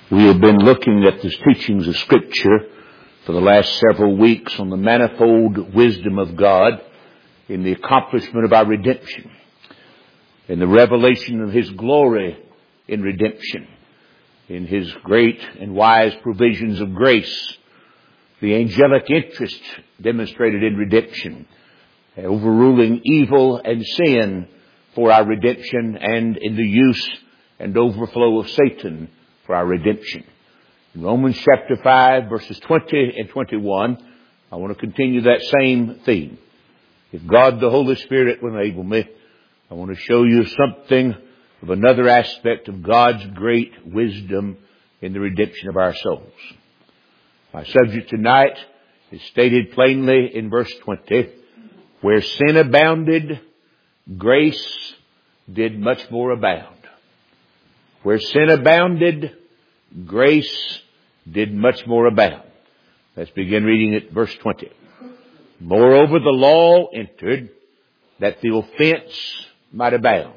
We have been looking at the teachings of Scripture for the last several weeks on the manifold wisdom of God in the accomplishment of our redemption, in the revelation of His glory in redemption, in His great and wise provisions of grace, the angelic interest demonstrated in redemption, overruling evil and sin for our redemption, and in the use and overflow of Satan for our redemption. In Romans chapter 5, verses 20 and 21, I want to continue that same theme. If God the Holy Spirit will enable me, I want to show you something of another aspect of God's great wisdom in the redemption of our souls. My subject tonight is stated plainly in verse 20. Where sin abounded, grace did much more abound. Where sin abounded, grace did much more abound. Let's begin reading at verse 20. Moreover, the law entered that the offense might abound.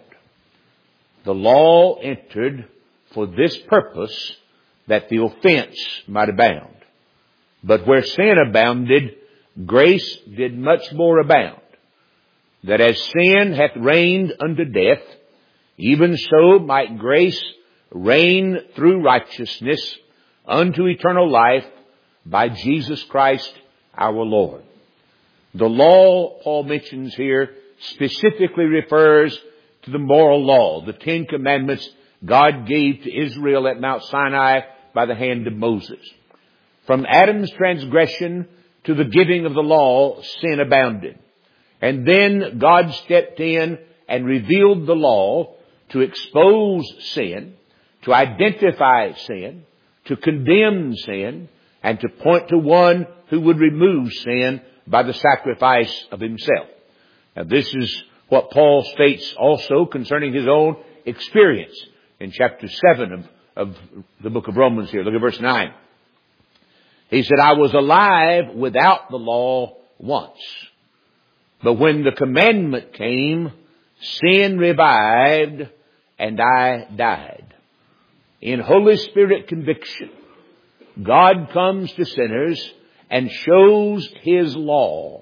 The law entered for this purpose, that the offense might abound. But where sin abounded, grace did much more abound. That as sin hath reigned unto death, even so might grace reign through righteousness unto eternal life by Jesus Christ our Lord. The law, Paul mentions here, specifically refers to the moral law, the 10 Commandments God gave to Israel at Mount Sinai by the hand of Moses. From Adam's transgression to the giving of the law, sin abounded. And then God stepped in and revealed the law to expose sin, to identify sin, to condemn sin, and to point to one who would remove sin by the sacrifice of Himself. Now this is what Paul states also concerning his own experience in chapter 7 of the book of Romans here. Look at verse 9. He said, I was alive without the law once. But when the commandment came, sin revived and I died. In Holy Spirit conviction, God comes to sinners and shows His law,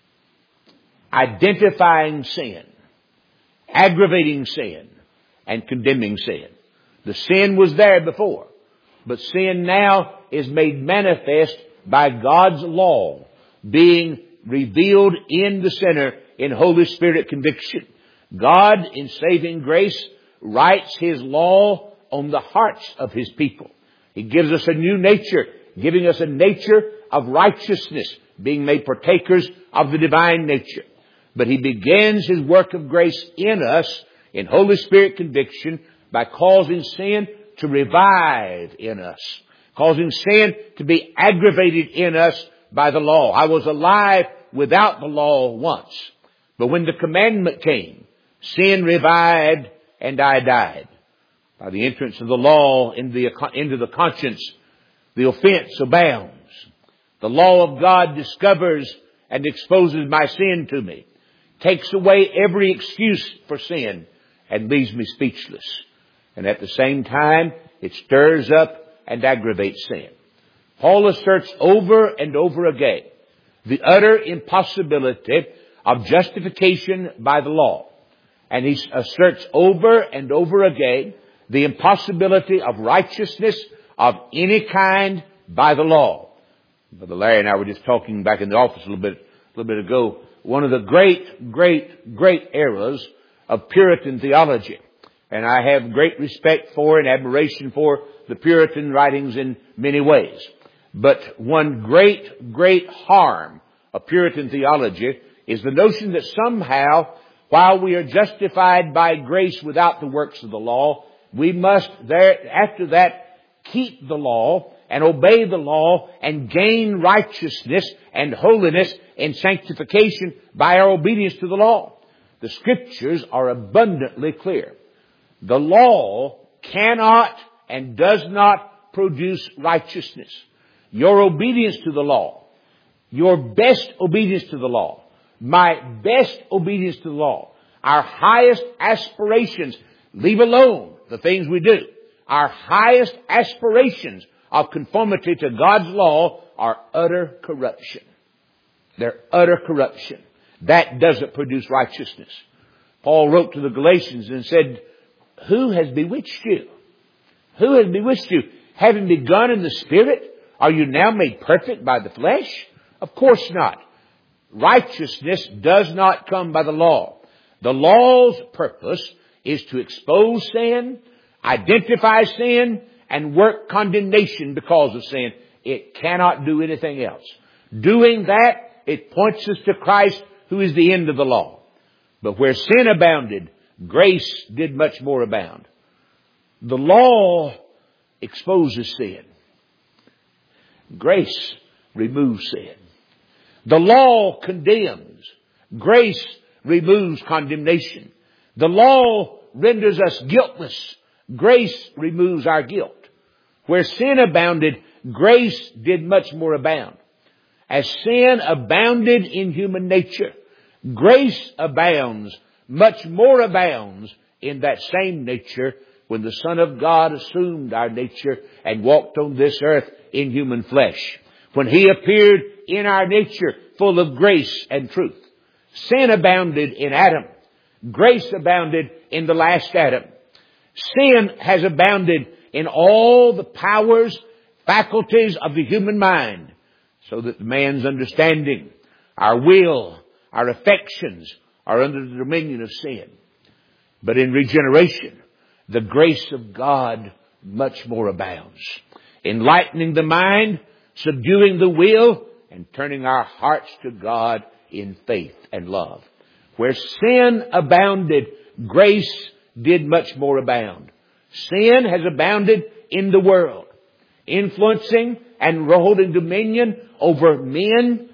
identifying sin, aggravating sin, and condemning sin. The sin was there before, but sin now is made manifest by God's law being revealed in the sinner in Holy Spirit conviction. God, in saving grace, writes His law on the hearts of His people. He gives us a new nature, giving us a nature of righteousness, being made partakers of the divine nature. But He begins His work of grace in us, in Holy Spirit conviction, by causing sin to revive in us, causing sin to be aggravated in us by the law. I was alive without the law once, but when the commandment came, sin revived and I died. By the entrance of the law into the conscience, the offense abounds. The law of God discovers and exposes my sin to me, takes away every excuse for sin, and leaves me speechless. And at the same time, it stirs up and aggravates sin. Paul asserts over and over again the utter impossibility of justification by the law. And he asserts over and over again the impossibility of righteousness of any kind by the law. Brother Larry and I were just talking back in the office a little bit ago. One of the great eras of Puritan theology. And I have great respect for and admiration for the Puritan writings in many ways. But one great harm of Puritan theology is the notion that somehow, while we are justified by grace without the works of the law, we must after that keep the law and obey the law and gain righteousness and holiness and sanctification by our obedience to the law. The Scriptures are abundantly clear. The law cannot and does not produce righteousness. Your obedience to the law, your best obedience to the law, my best obedience to the law, our highest aspirations, leave alone the things we do. our highest aspirations of conformity to God's law are utter corruption. They're utter corruption. That doesn't produce righteousness. Paul wrote to the Galatians and said, who has bewitched you? Who has bewitched you? Having begun in the Spirit, are you now made perfect by the flesh? Of course not. Righteousness does not come by the law. The law's purpose is to expose sin, identify sin, and work condemnation because of sin. It cannot do anything else. Doing that, it points us to Christ, who is the end of the law. But where sin abounded, grace did much more abound. The law exposes sin. Grace removes sin. The law condemns. Grace removes condemnation. The law renders us guiltless. Grace removes our guilt. Where sin abounded, grace did much more abound. As sin abounded in human nature, grace abounds, much more abounds in that same nature when the Son of God assumed our nature and walked on this earth in human flesh. When He appeared in our nature full of grace and truth. Sin abounded in Adam. Grace abounded in the last Adam. Sin has abounded in all the powers, faculties of the human mind, so that the man's understanding, our will, our affections are under the dominion of sin. But in regeneration, the grace of God much more abounds, enlightening the mind, subduing the will, and turning our hearts to God in faith and love. Where sin abounded, grace did much more abound. Sin has abounded in the world, influencing and holding dominion over men,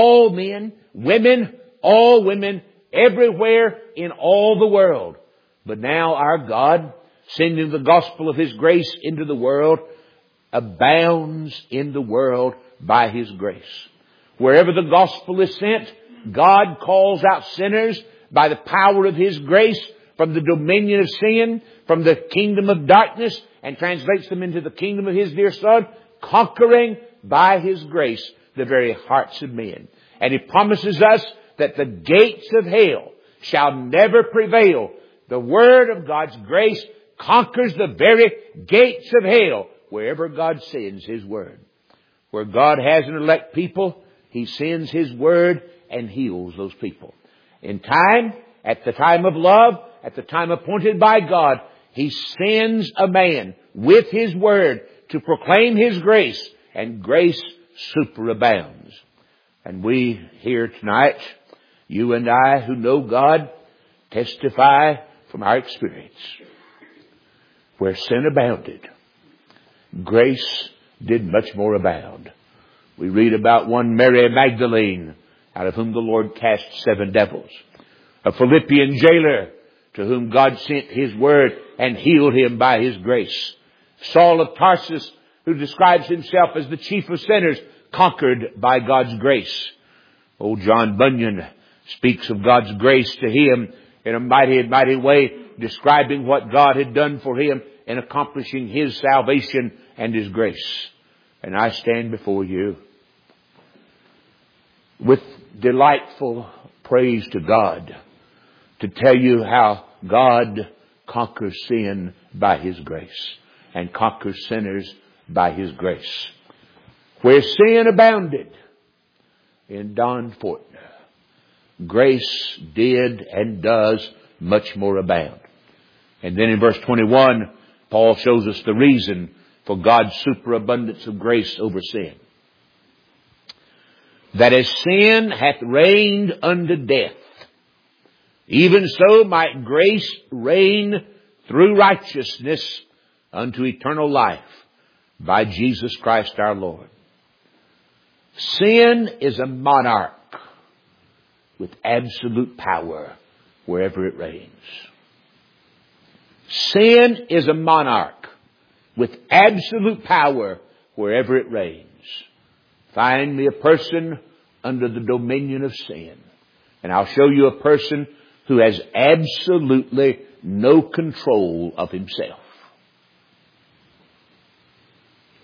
women, all women, everywhere in all the world. But now our God, sending the gospel of His grace into the world, abounds in the world by His grace. Wherever the gospel is sent, God calls out sinners by the power of His grace from the dominion of sin, from the kingdom of darkness, and translates them into the kingdom of His dear Son, conquering by His grace the very hearts of men. And He promises us that the gates of hell shall never prevail. The word of God's grace conquers the very gates of hell wherever God sends His word. Where God has an elect people, He sends His word and heals those people. In time, at the time of love, at the time appointed by God, He sends a man with His word to proclaim His grace, and grace superabounds. And we here tonight, you and I who know God, testify from our experience. Where sin abounded, grace did much more abound. We read about one Mary Magdalene, out of whom the Lord cast 7 devils. A Philippian jailer, to whom God sent His word and healed him by His grace. Saul of Tarsus, who describes himself as the chief of sinners, conquered by God's grace. Old John Bunyan speaks of God's grace to him in a mighty, mighty way, describing what God had done for him in accomplishing His salvation and His grace. And I stand before you with delightful praise to God to tell you how God conquers sin by His grace and conquers sinners by His grace. Where sin abounded in Don Fortner, grace did and does much more abound. And then in verse 21, Paul shows us the reason for God's superabundance of grace over sin. That as sin hath reigned unto death, even so might grace reign through righteousness unto eternal life by Jesus Christ our Lord. Sin is a monarch with absolute power wherever it reigns. Sin is a monarch with absolute power wherever it reigns. Find me a person under the dominion of sin, and I'll show you a person who has absolutely no control of himself.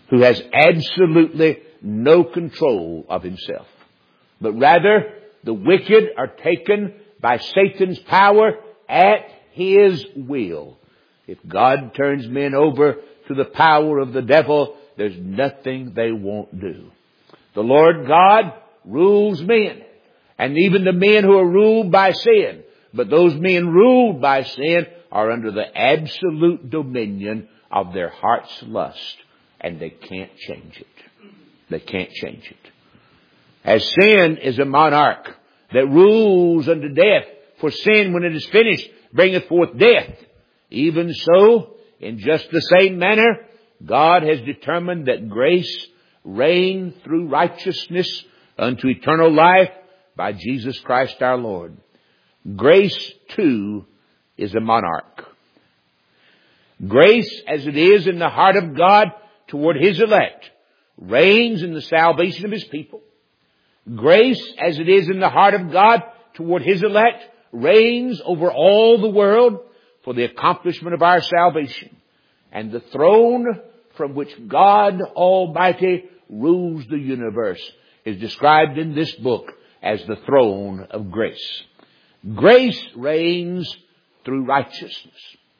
who has absolutely no control of himself. But rather, the wicked are taken by Satan's power at his will. If God turns men over to the power of the devil, there's nothing they won't do. The Lord God rules men, and even the men who are ruled by sin. But those men ruled by sin are under the absolute dominion of their heart's lust, and they can't change it. They can't change it. As sin is a monarch that rules unto death, for sin, when it is finished, bringeth forth death. Even so, in just the same manner, God has determined that grace reign through righteousness unto eternal life by Jesus Christ our Lord. Grace, too, is a monarch. Grace, as it is in the heart of God toward His elect, reigns in the salvation of His people. Grace, as it is in the heart of God toward His elect, reigns over all the world for the accomplishment of our salvation. And the throne from which God Almighty rules the universe is described in this book as the throne of grace. Grace reigns through righteousness.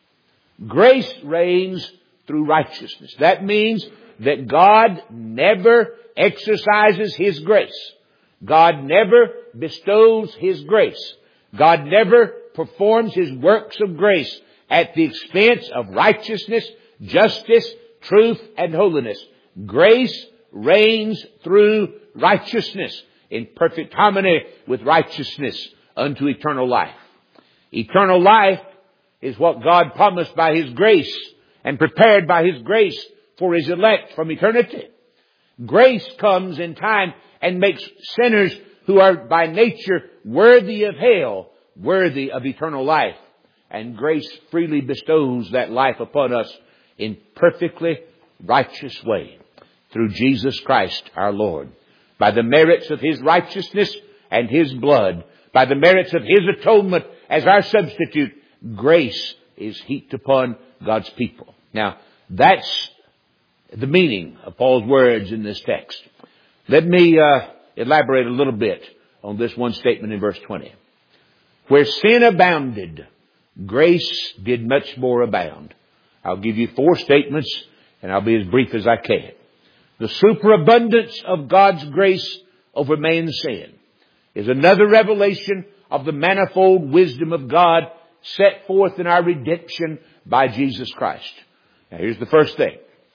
Grace reigns through righteousness. That means that God never exercises His grace. God never bestows His grace. God never performs His works of grace at the expense of righteousness, justice, truth, and holiness. Grace reigns through righteousness in perfect harmony with righteousness unto eternal life. Eternal life is what God promised by His grace and prepared by His grace for His elect from eternity. Grace comes in time and makes sinners who are by nature worthy of hell, worthy of eternal life. And grace freely bestows that life upon us in perfectly righteous way through Jesus Christ our Lord. By the merits of His righteousness and His blood, by the merits of His atonement as our substitute, grace is heaped upon God's people. Now, that's the meaning of Paul's words in this text. Let me elaborate a little bit on this one statement in verse 20. Where sin abounded, grace did much more abound. I'll give you 4 statements, and I'll be as brief as I can. The superabundance of God's grace over man's sin is another revelation of the manifold wisdom of God set forth in our redemption by Jesus Christ. Now here's the first thing.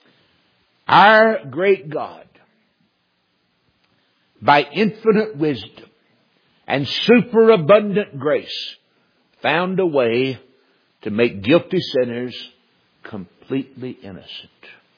Our great God, by infinite wisdom and superabundant grace, found a way to make guilty sinners completely innocent.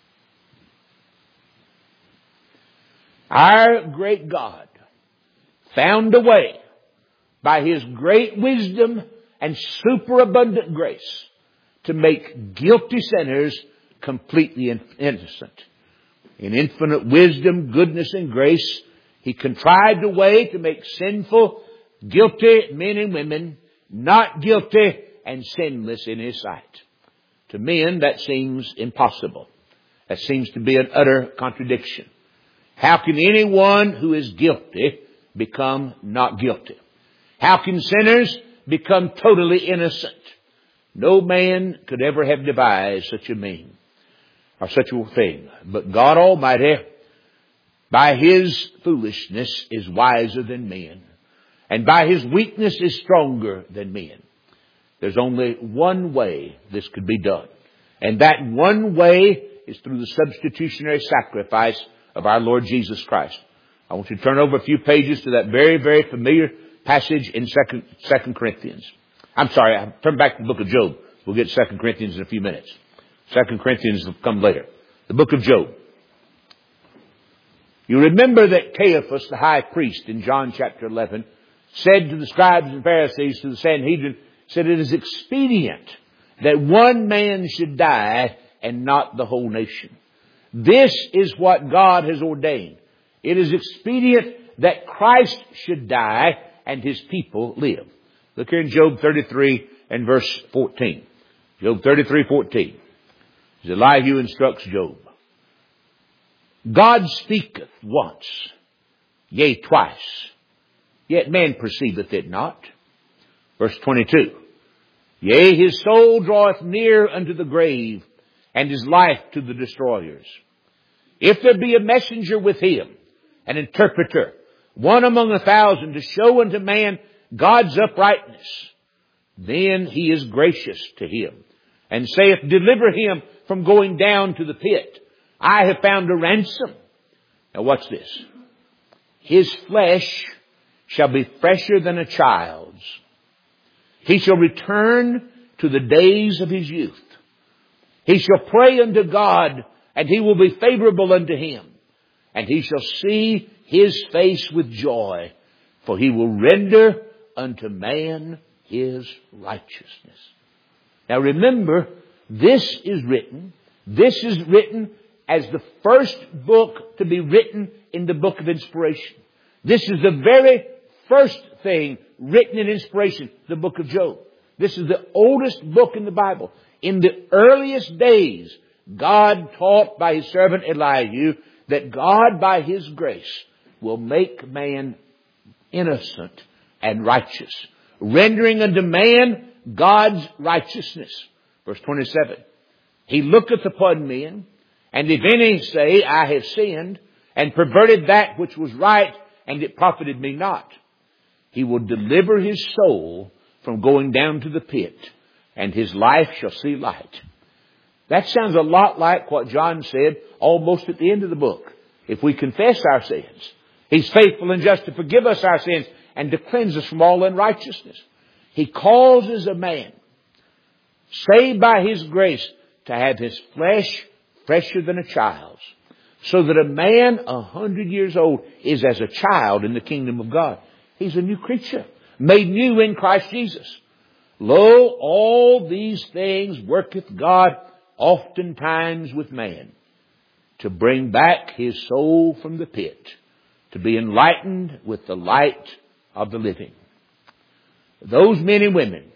Our great God found a way by His great wisdom and superabundant grace to make guilty sinners completely innocent. In infinite wisdom, goodness, and grace, He contrived a way to make sinful, guilty men and women not guilty and sinless in His sight. To men, that seems impossible. That seems to be an utter contradiction. How can anyone who is guilty become not guilty? How can sinners become totally innocent? No man could ever have devised such a mean or such a thing. But God Almighty, by His foolishness, is wiser than men. And by His weakness is stronger than men. There's only one way this could be done. And that one way is through the substitutionary sacrifice of our Lord Jesus Christ. I want you to turn over a few pages to that very, very familiar passage in 2 Corinthians. I'm sorry, I'll turn back to the book of Job. We'll get 2 Corinthians in a few minutes. 2 Corinthians will come later. The book of Job. You remember that Caiaphas, the high priest, in John chapter 11, said to the scribes and Pharisees, to the Sanhedrin, said it is expedient that one man should die and not the whole nation. This is what God has ordained. It is expedient that Christ should die and His people live. Look here in Job 33 and verse 14. Job 33:14. Elihu instructs Job. God speaketh once, yea, twice, yet man perceiveth it not. Verse 22. Yea, his soul draweth near unto the grave, and his life to the destroyers. If there be a messenger with him, an interpreter, one among 1,000, to show unto man God's uprightness, then he is gracious to him, and saith, deliver him from going down to the pit. I have found a ransom. Now watch this. His flesh shall be fresher than a child's. He shall return to the days of his youth. He shall pray unto God, and he will be favorable unto him. And he shall see his face with joy, for he will render unto man his righteousness. Now remember, this is written as the first book to be written in the book of inspiration. This is the very first thing written in inspiration, the book of Job. This is the oldest book in the Bible. In the earliest days, God taught by his servant Elihu that God, by his grace, will make man innocent and righteous, rendering unto man God's righteousness. Verse 27. He looketh upon men, and if any say, I have sinned, and perverted that which was right, and it profited me not, he will deliver his soul from going down to the pit, and his life shall see light. That sounds a lot like what John said almost at the end of the book. If we confess our sins, he's faithful and just to forgive us our sins and to cleanse us from all unrighteousness. He causes a man, saved by his grace, to have his flesh fresher than a child's, so that a man 100 years old is as a child in the kingdom of God. He's a new creature, made new in Christ Jesus. Lo, all these things worketh God oftentimes with man, to bring back his soul from the pit, to be enlightened with the light of the living. Those men and women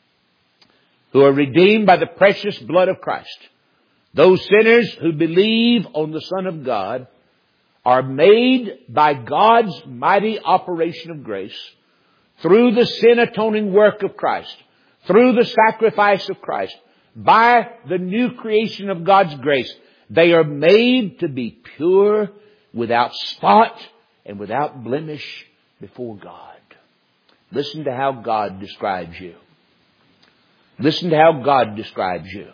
who are redeemed by the precious blood of Christ, those sinners who believe on the Son of God, are made by God's mighty operation of grace through the sin-atoning work of Christ, through the sacrifice of Christ, by the new creation of God's grace. They are made to be pure, without spot, and without blemish before God. Listen to how God describes you. Listen to how God describes you.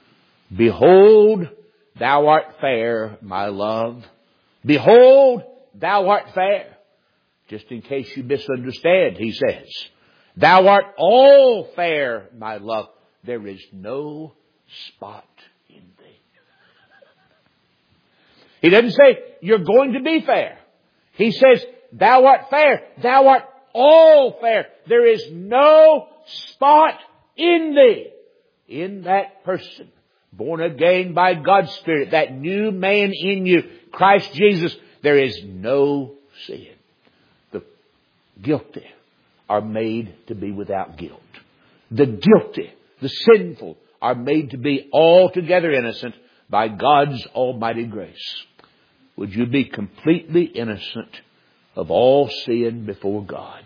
Behold, thou art fair, my love. Behold, thou art fair. Just in case you misunderstand, he says, thou art all fair, my love. There is no spot in thee. He doesn't say you're going to be fair. He says, thou art fair. Thou art all fair. There is no spot in thee. In that person, born again by God's Spirit, that new man in you, Christ Jesus, there is no sin. The guilty are made to be without guilt. The guilty, the sinful, are made to be altogether innocent by God's almighty grace. Would you be completely innocent of all sin before God?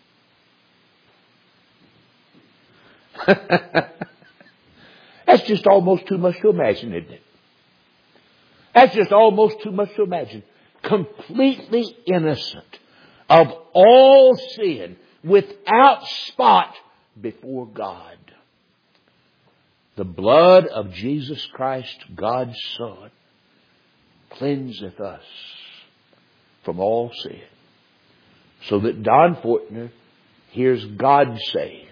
That's just almost too much to imagine, isn't it? That's just almost too much to imagine. Completely innocent of all sin, without spot before God. The blood of Jesus Christ, God's Son, cleanseth us from all sin. So that Don Fortner hears God say,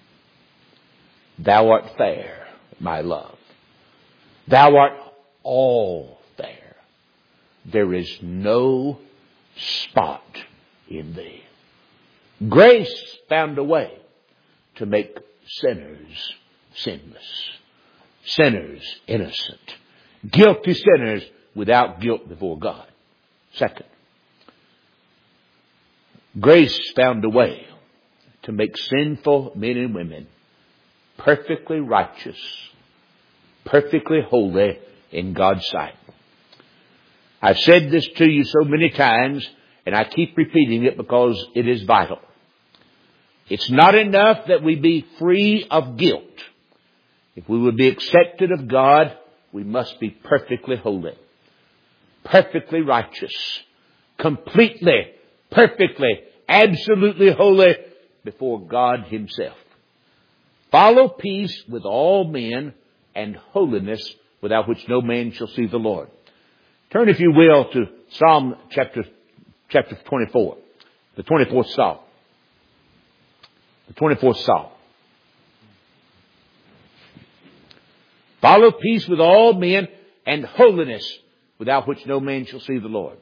thou art fair, my love. Thou art all fair. There is no spot in thee. Grace found a way to make sinners sinless, sinners innocent, guilty sinners without guilt before God. Second, grace found a way to make sinful men and women perfectly righteous, perfectly holy in God's sight. I've said this to you so many times, and I keep repeating it because it is vital. It's not enough that we be free of guilt. If we would be accepted of God, we must be perfectly holy, perfectly righteous, completely, perfectly, absolutely holy before God Himself. Follow peace with all men and holiness, without which no man shall see the Lord. Turn, if you will, to Psalm chapter 24, the 24th Psalm. The 24th Psalm. Follow peace with all men and holiness, without which no man shall see the Lord.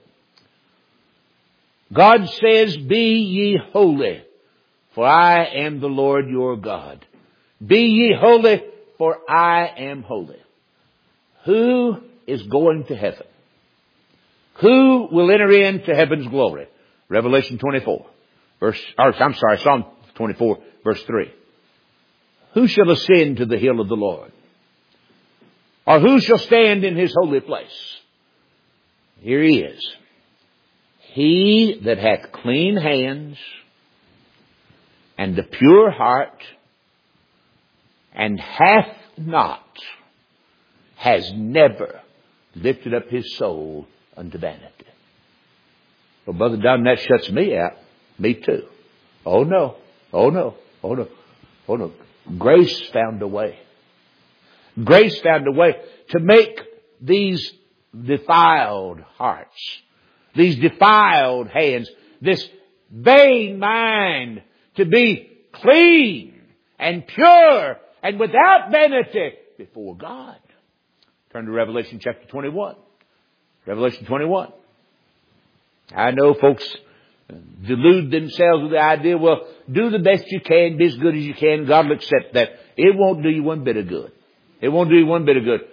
God says, be ye holy, for I am the Lord your God. Be ye holy, for I am holy. Who is going to heaven? Who will enter into heaven's glory? Revelation 24, Psalm 24, verse 3. Who shall ascend to the hill of the Lord? Or who shall stand in His holy place? Here He is. He that hath clean hands and a pure heart, and hath not, has never lifted up his soul unto vanity. Well, Brother Don, that shuts me out. Me too. Oh no. Oh no. Oh no. Oh no. Grace found a way. Grace found a way to make these defiled hearts, these defiled hands, this vain mind to be clean and pure and without vanity before God. Turn to Revelation chapter 21. Revelation 21. I know folks delude themselves with the idea, well, do the best you can, be as good as you can, God will accept that. It won't do you one bit of good. It won't do you one bit of good.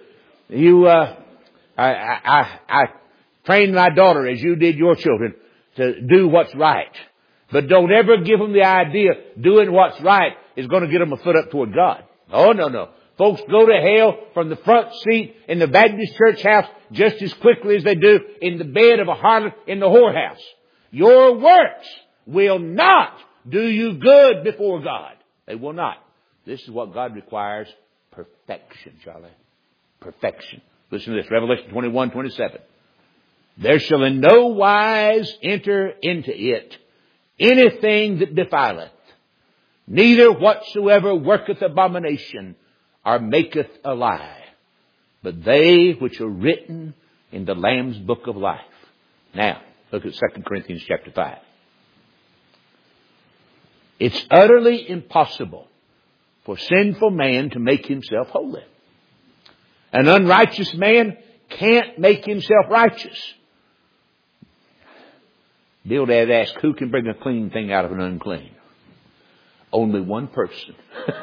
I trained my daughter as you did your children to do what's right. But don't ever give them the idea doing what's right is going to get them a foot up toward God. Oh, no, no. Folks go to hell from the front seat in the Baptist church house just as quickly as they do in the bed of a harlot in the whorehouse. Your works will not do you good before God. They will not. This is what God requires. Perfection, Charlie. Perfection. Listen to this. Revelation 21:27. There shall in no wise enter into it anything that defileth, neither whatsoever worketh abomination or maketh a lie, but they which are written in the Lamb's book of life. Now, look at 2 Corinthians chapter 5. It's utterly impossible for sinful man to make himself holy. An unrighteous man can't make himself righteous. Bildad asked, who can bring a clean thing out of an unclean? Only one person.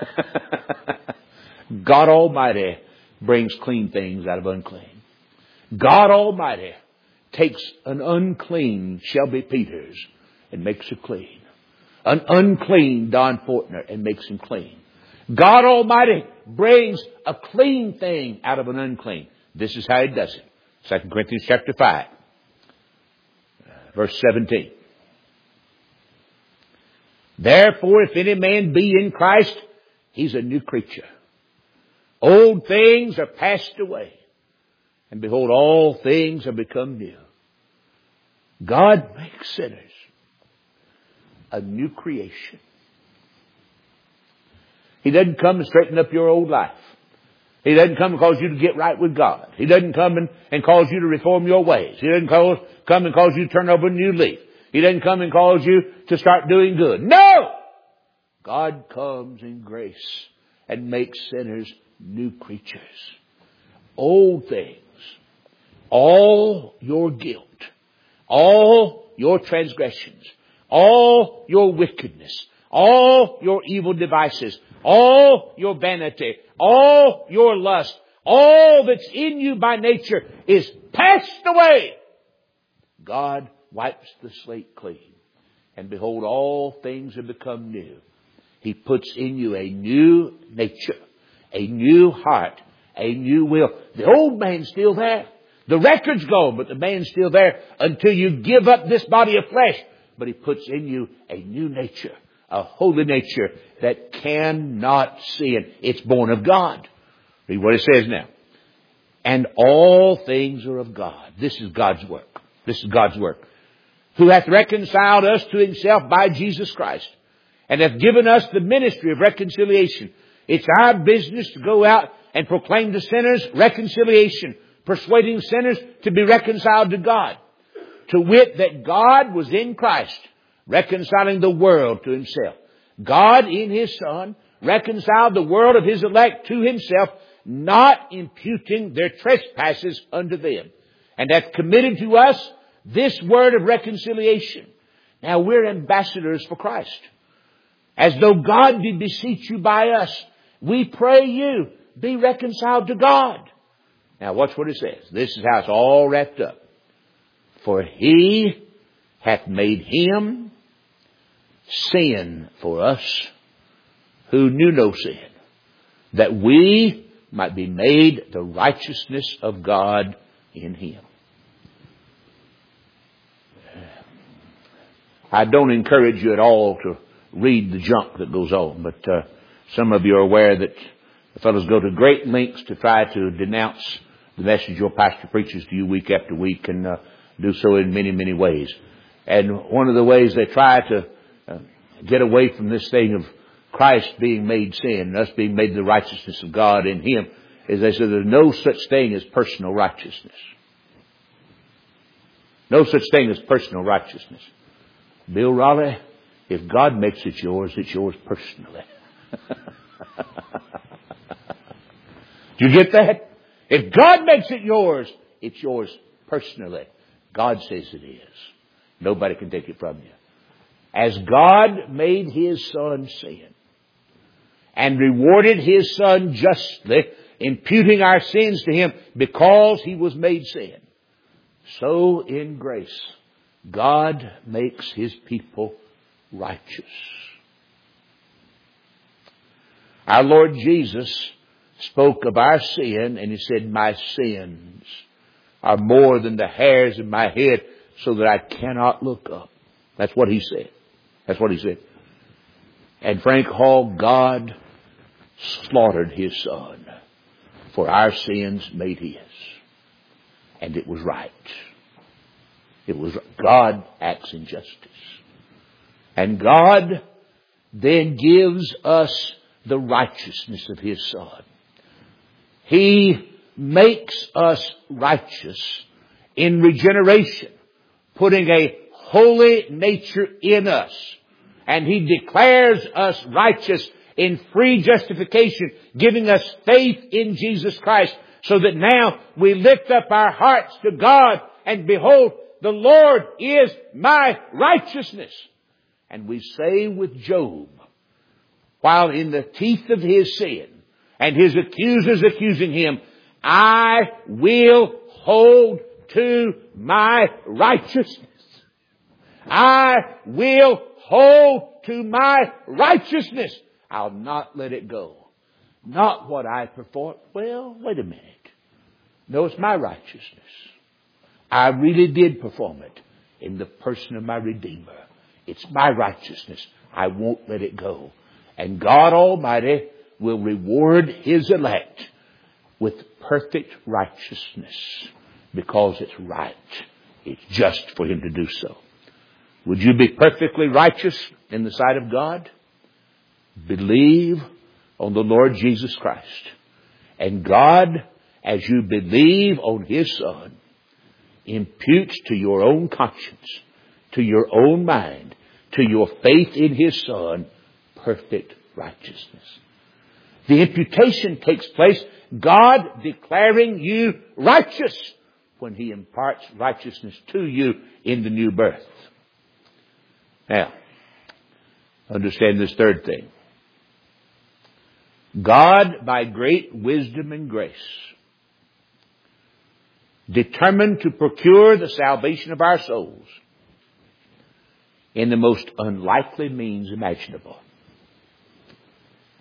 God Almighty brings clean things out of unclean. God Almighty takes an unclean Shelby Peters and makes it clean. An unclean Don Fortner and makes him clean. God Almighty brings a clean thing out of an unclean. This is how He does it. 2 Corinthians chapter 5, verse 17. Therefore, if any man be in Christ, he's a new creature. Old things are passed away, and behold, all things are become new. God makes sinners a new creation. He doesn't come to straighten up your old life. He doesn't come and cause you to get right with God. He doesn't come and cause you to reform your ways. He doesn't come and cause you to turn over a new leaf. He doesn't come and cause you to start doing good. No! God comes in grace and makes sinners new creatures. Old things, all your guilt, all your transgressions, all your wickedness, all your evil devices, all your vanity, all your lust, all that's in you by nature is passed away. God wipes the slate clean. And behold, all things have become new. He puts in you a new nature, a new heart, a new will. The old man's still there. The record's gone, but the man's still there until you give up this body of flesh. But He puts in you a new nature, a holy nature that cannot sin. It's born of God. Read what it says now. And all things are of God. This is God's work. This is God's work. Who hath reconciled us to Himself by Jesus Christ, and hath given us the ministry of reconciliation. It's our business to go out and proclaim to sinners reconciliation, persuading sinners to be reconciled to God. To wit, that God was in Christ, reconciling the world to Himself. God in His Son reconciled the world of His elect to Himself, not imputing their trespasses unto them, and hath committed to us this word of reconciliation. Now we're ambassadors for Christ. As though God did beseech you by us, we pray you, be reconciled to God. Now watch what it says. This is how it's all wrapped up. For He hath made Him sin for us who knew no sin, that we might be made the righteousness of God in Him. I don't encourage you at all to read the junk that goes on, but some of you are aware that the fellows go to great lengths to try to denounce the message your pastor preaches to you week after week, and do so in many, many ways. And one of the ways they try to get away from this thing of Christ being made sin and us being made the righteousness of God in Him is they say there's no such thing as personal righteousness. No such thing as personal righteousness. Bill Raleigh, if God makes it yours, it's yours personally. Do you get that? If God makes it yours, it's yours personally. God says it is. Nobody can take it from you. As God made His Son sin and rewarded His Son justly, imputing our sins to Him because He was made sin, so in grace God makes His people righteous. Our Lord Jesus spoke of our sin, and He said, my sins are more than the hairs of my head, so that I cannot look up. That's what He said. That's what He said. And Frank Hall, God slaughtered His Son for our sins made His. And it was right. It was God acts in justice. And God then gives us the righteousness of His Son. He makes us righteous in regeneration, putting a holy nature in us. And He declares us righteous in free justification, giving us faith in Jesus Christ, so that now we lift up our hearts to God, and behold, the Lord is my righteousness. And we say with Job, while in the teeth of his sin, and his accusers accusing him, I will hold to my righteousness. I will hold to my righteousness. I'll not let it go. Not what I perform. Well, wait a minute. No, it's my righteousness. I really did perform it in the person of my Redeemer. It's my righteousness. I won't let it go. And God Almighty will reward His elect with perfect righteousness, because it's right. It's just for Him to do so. Would you be perfectly righteous in the sight of God? Believe on the Lord Jesus Christ. And God, as you believe on His Son, imputes to your own conscience, to your own mind, to your faith in His Son, perfect righteousness. The imputation takes place, God declaring you righteous, when He imparts righteousness to you in the new birth. Now, understand this third thing. God, by great wisdom and grace, determined to procure the salvation of our souls in the most unlikely means imaginable.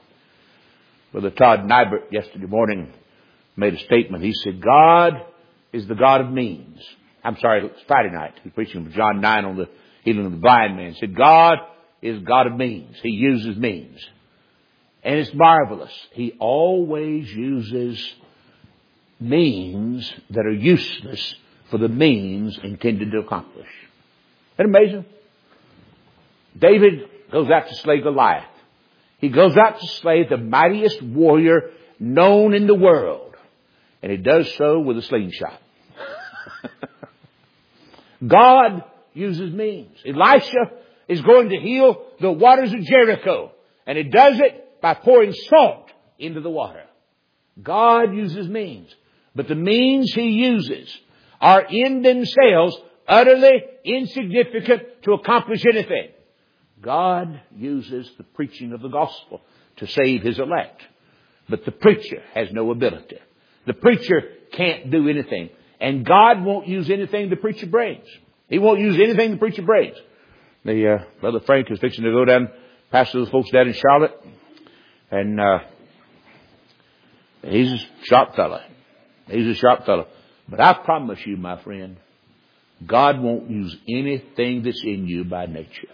Brother Todd Nybert yesterday morning made a statement. He said, God is the God of means. I'm sorry, it's Friday night. He was preaching from John 9 on the healing of the blind man. He said, God is God of means. He uses means. And it's marvelous. He always uses means that are useless for the means intended to accomplish. Isn't that amazing? David goes out to slay Goliath. He goes out to slay the mightiest warrior known in the world. And he does so with a slingshot. God uses means. Elisha is going to heal the waters of Jericho. And he does it by pouring salt into the water. God uses means. But the means he uses are in themselves utterly insignificant to accomplish anything. God uses the preaching of the gospel to save His elect. But the preacher has no ability. The preacher can't do anything. And God won't use anything the preacher brings. He won't use anything the preacher brings. Brother Frank is fixing to go down, pastor those folks down in Charlotte. And he's a sharp fella. He's a sharp fellow. But I promise you, my friend, God won't use anything that's in you by nature.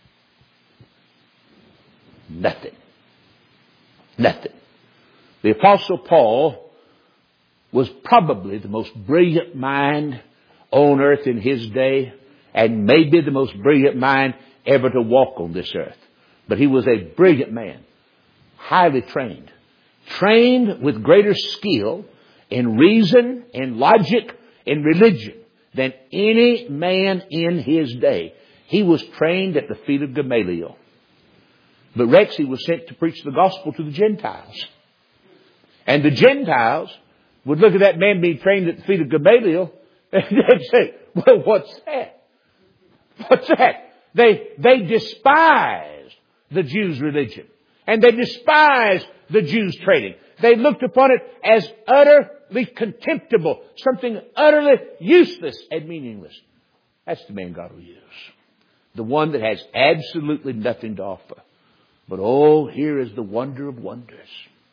Nothing. Nothing. The Apostle Paul was probably the most brilliant mind on earth in his day, and maybe the most brilliant mind ever to walk on this earth. But he was a brilliant man, highly trained, trained with greater skill in reason, in logic, in religion than any man in his day. He was trained at the feet of Gamaliel. But Rex, he was sent to preach the gospel to the Gentiles. And the Gentiles would look at that man being trained at the feet of Gamaliel and they'd say, well, what's that? What's that? They despised the Jews' religion. And they despised the Jews' training. They looked upon it as utterly contemptible, something utterly useless and meaningless. That's the man God will use. The one that has absolutely nothing to offer. But oh, here is the wonder of wonders.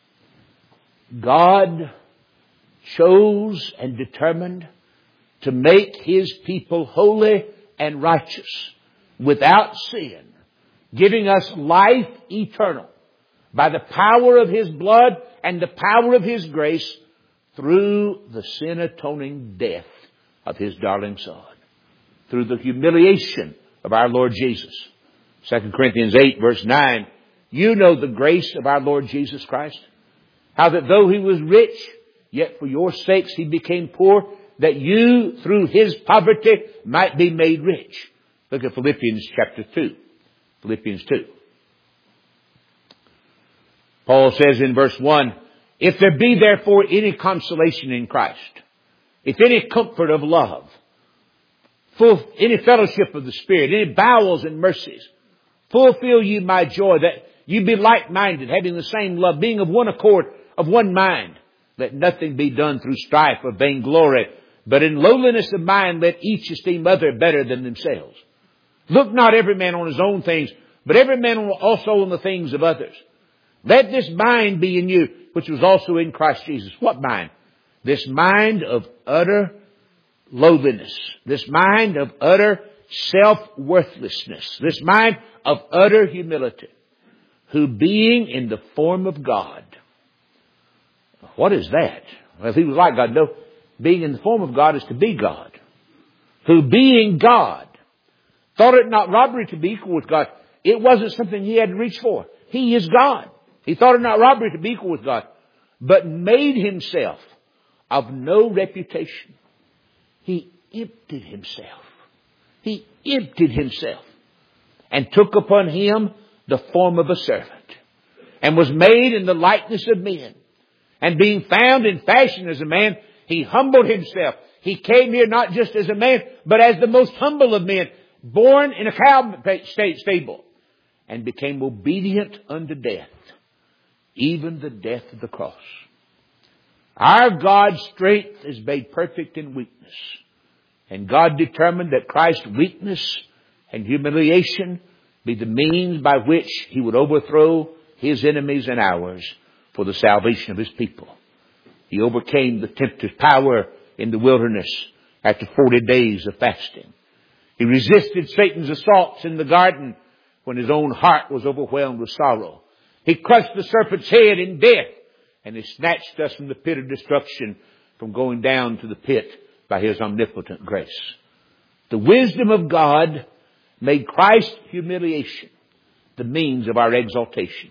God chose and determined to make His people holy and righteous, without sin, giving us life eternal by the power of His blood and the power of His grace through the sin-atoning death of His darling Son, through the humiliation of our Lord Jesus. 2 Corinthians 8 verse 9, you know the grace of our Lord Jesus Christ, how that though He was rich, yet for your sakes He became poor, that you through His poverty might be made rich. Look at Philippians chapter 2. Philippians 2. Paul says in verse 1, if there be therefore any consolation in Christ, if any comfort of love, any fellowship of the Spirit, any bowels and mercies, fulfill ye my joy, that you be like-minded, having the same love, being of one accord, of one mind. Let nothing be done through strife or vainglory, but in lowliness of mind let each esteem other better than themselves. Look not every man on his own things, but every man also on the things of others. Let this mind be in you, which was also in Christ Jesus. What mind? This mind of utter lowliness. This mind of utter self-worthlessness. This mind of utter humility. Who being in the form of God. What is that? Well, if He was like God, no. Being in the form of God is to be God. Who being God, thought it not robbery to be equal with God. It wasn't something He had to reach for. He is God. He thought it not robbery to be equal with God, but made Himself of no reputation. He emptied Himself. He emptied Himself and took upon Him the form of a servant, and was made in the likeness of men. And being found in fashion as a man, He humbled Himself. He came here not just as a man, but as the most humble of men, born in a cow stable, and became obedient unto death, even the death of the cross. Our God's strength is made perfect in weakness. And God determined that Christ's weakness and humiliation be the means by which He would overthrow His enemies and ours for the salvation of His people. He overcame the tempter's power in the wilderness after 40 days of fasting. He resisted Satan's assaults in the garden when his own heart was overwhelmed with sorrow. He crushed the serpent's head in death, and He snatched us from the pit of destruction, from going down to the pit by His omnipotent grace. The wisdom of God made Christ's humiliation the means of our exaltation.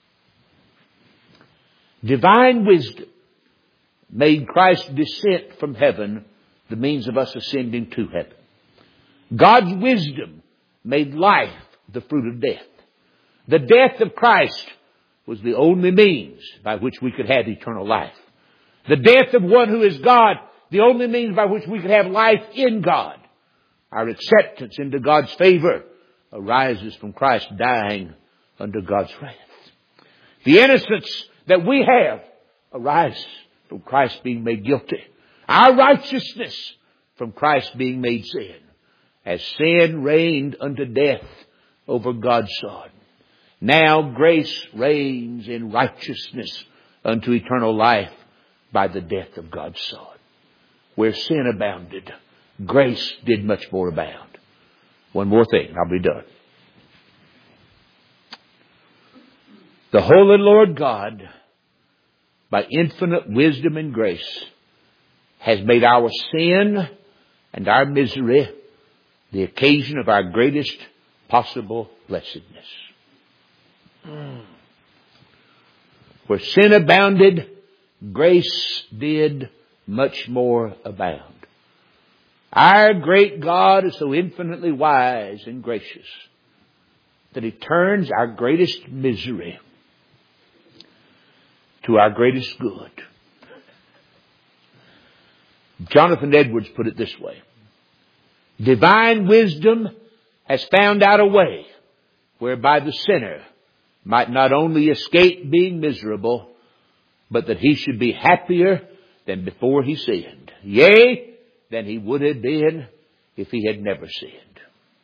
Divine wisdom made Christ's descent from heaven the means of us ascending to heaven. God's wisdom made life the fruit of death. The death of Christ was the only means by which we could have eternal life. The death of one who is God, the only means by which we could have life in God. Our acceptance into God's favor arises from Christ dying under God's wrath. The innocence that we have arises from Christ being made guilty. Our righteousness from Christ being made sin. As sin reigned unto death over God's Son, now grace reigns in righteousness unto eternal life by the death of God's Son. Where sin abounded, grace did much more abound. One more thing, I'll be done. The Holy Lord God, by infinite wisdom and grace, has made our sin and our misery the occasion of our greatest possible blessedness. Where sin abounded, grace did much more abound. Our great God is so infinitely wise and gracious that He turns our greatest misery to our greatest good. Jonathan Edwards put it this way: divine wisdom has found out a way whereby the sinner might not only escape being miserable, but that he should be happier than before he sinned. Yea, than he would have been if he had never sinned.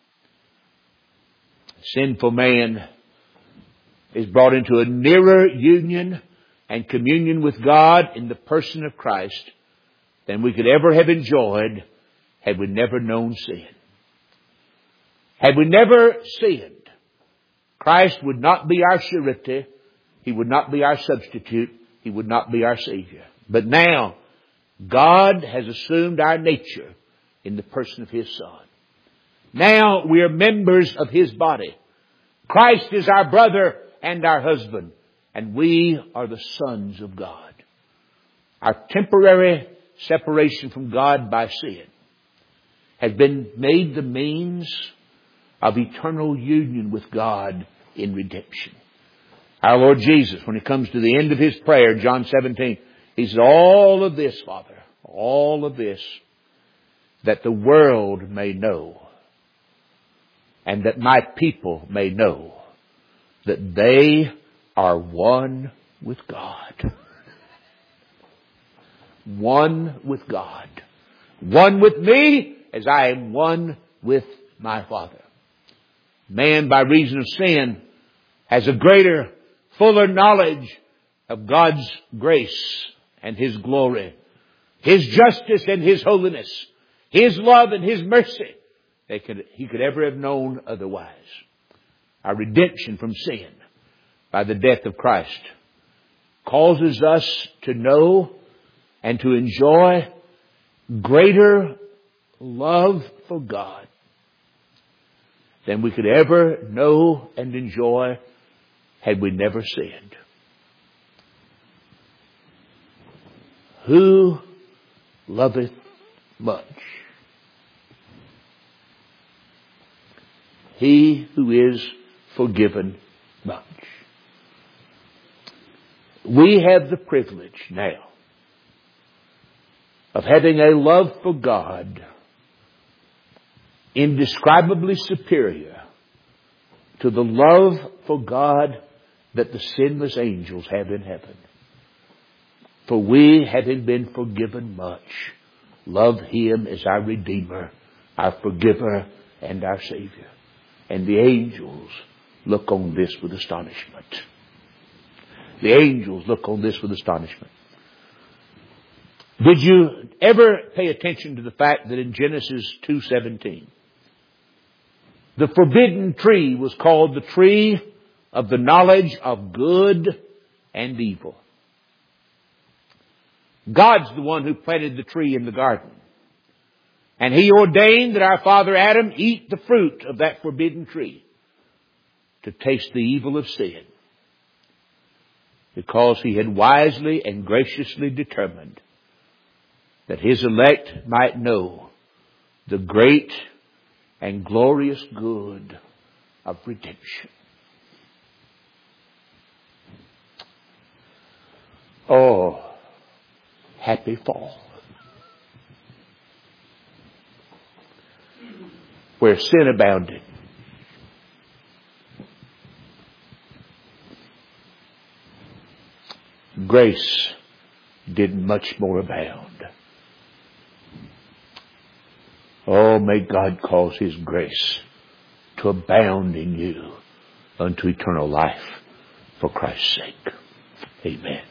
Sinful man is brought into a nearer union and communion with God in the person of Christ than we could ever have enjoyed had we never known sin. Had we never sinned, Christ would not be our surety. He would not be our substitute. He would not be our Savior. But now, God has assumed our nature in the person of His Son. Now we are members of His body. Christ is our brother and our husband, and we are the sons of God. Our temporary separation from God by sin has been made the means of eternal union with God in redemption. Our Lord Jesus, when He comes to the end of His prayer, John 17, He says, all of this, Father, all of this, that the world may know, and that my people may know, that they are one with God. One with God. One with me as I am one with my Father. Man, by reason of sin, has a greater, fuller knowledge of God's grace and His glory, His justice and His holiness, His love and His mercy he could ever have known otherwise. Our redemption from sin by the death of Christ causes us to know and to enjoy greater love for God than we could ever know and enjoy had we never sinned. Who loveth much? He who is forgiven much. We have the privilege now of having a love for God indescribably superior to the love for God that the sinless angels have in heaven. For we, having been forgiven much, love Him as our Redeemer, our Forgiver, and our Savior. And the angels look on this with astonishment. The angels look on this with astonishment. Did you ever pay attention to the fact that in Genesis 2:17, the forbidden tree was called the tree of the knowledge of good and evil? God's the one who planted the tree in the garden. And He ordained that our father Adam eat the fruit of that forbidden tree to taste the evil of sin, because He had wisely and graciously determined that His elect might know the great and glorious good of redemption. Oh, happy fall, where sin abounded, grace did much more abound. Oh, may God cause His grace to abound in you unto eternal life for Christ's sake. Amen.